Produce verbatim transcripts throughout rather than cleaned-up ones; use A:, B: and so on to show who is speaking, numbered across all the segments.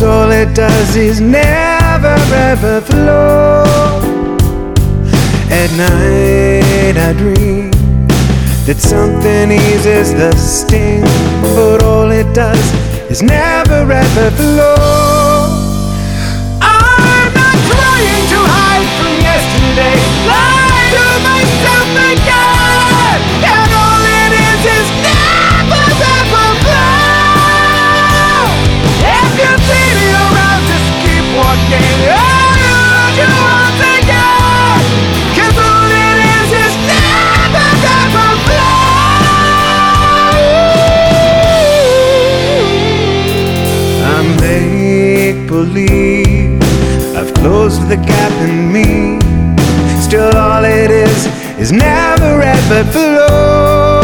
A: all it does is never ever flow. At night I dream that something eases the sting, but all it does is never ever flow. I'm not trying to hide from yesterday, lie to myself again, and all it is is never ever flow. If you see me around, just keep walking, I'll lose you once again, 'cause all it is is never ever flow. I make believe I've closed the gap in me, still all it is is never ever flow.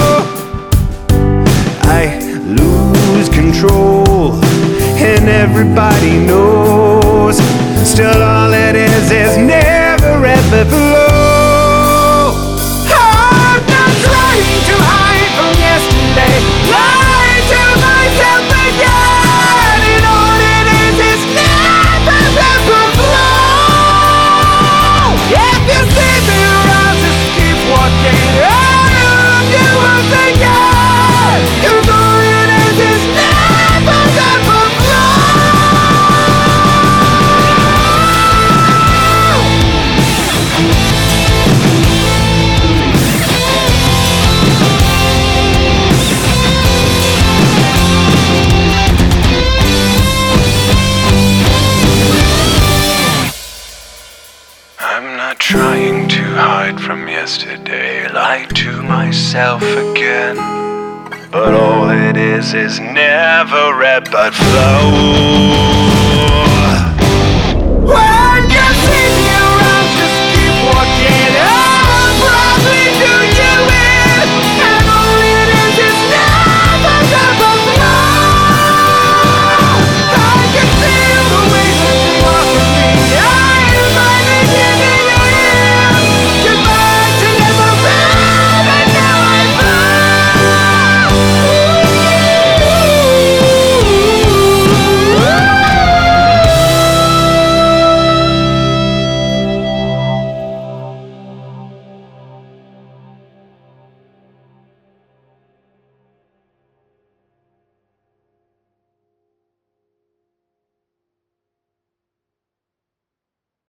A: I lose control and everybody knows, still all it is is never ever flow. I'm not trying to hide from yesterday, lie to myself again, and all it is is never ever flow. If you see me around, just keep walking, I'll lose you once again, 'cause all it is is never ever flow.
B: I'm not trying to hide from yesterday, lie to myself again, but all it is is never ebb but flow.